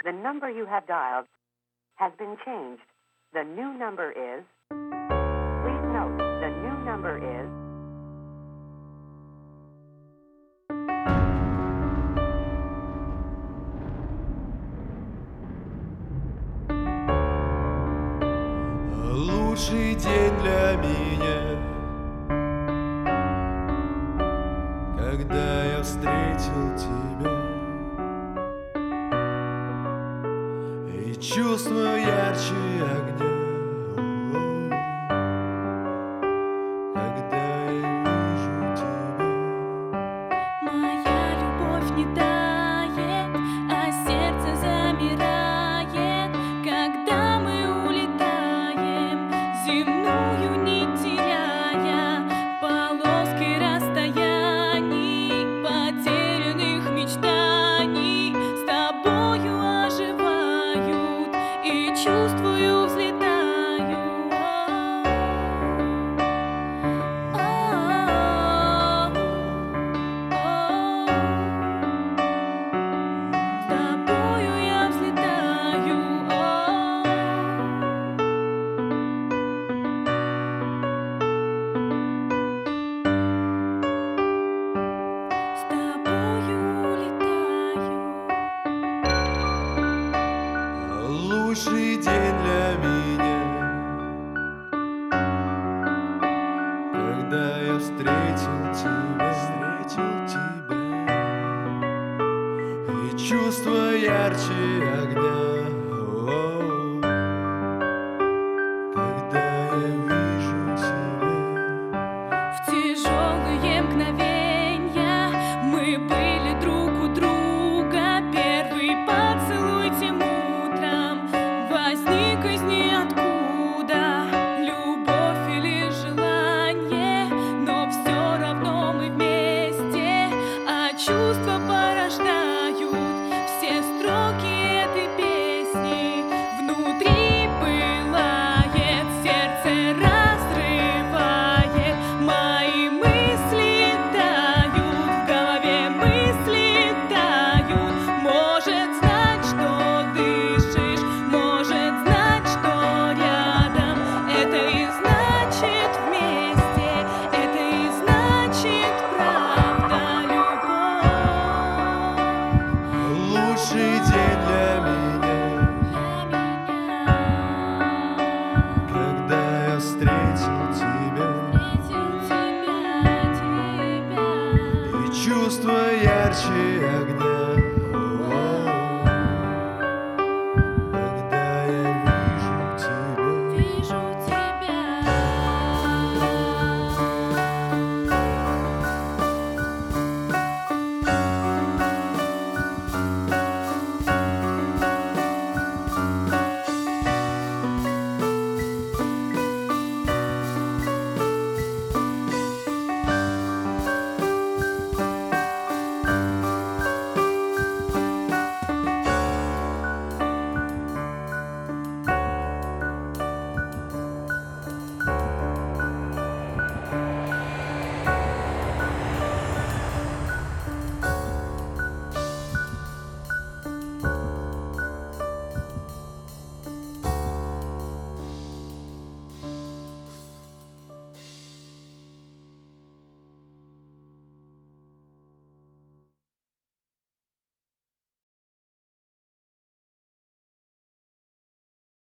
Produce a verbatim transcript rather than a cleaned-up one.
The number you have dialed has been changed. The new number is... Please note, the new number is... Лучший день для меня, когда я встретил тебя, и чувство ярче огня, когда я вижу тебя. Моя любовь не тает, а сердце замирает, когда мы улетаем, земную нить теряя, полоски расстояний, потерянных мечтаний, с тобою оживают и чувствую взлетаю. С тобою я взлетаю. С тобою улетаю. Лучший день для меня, когда я встретил тебя, встретил тебя, и чувство ярче огня. О-о-о.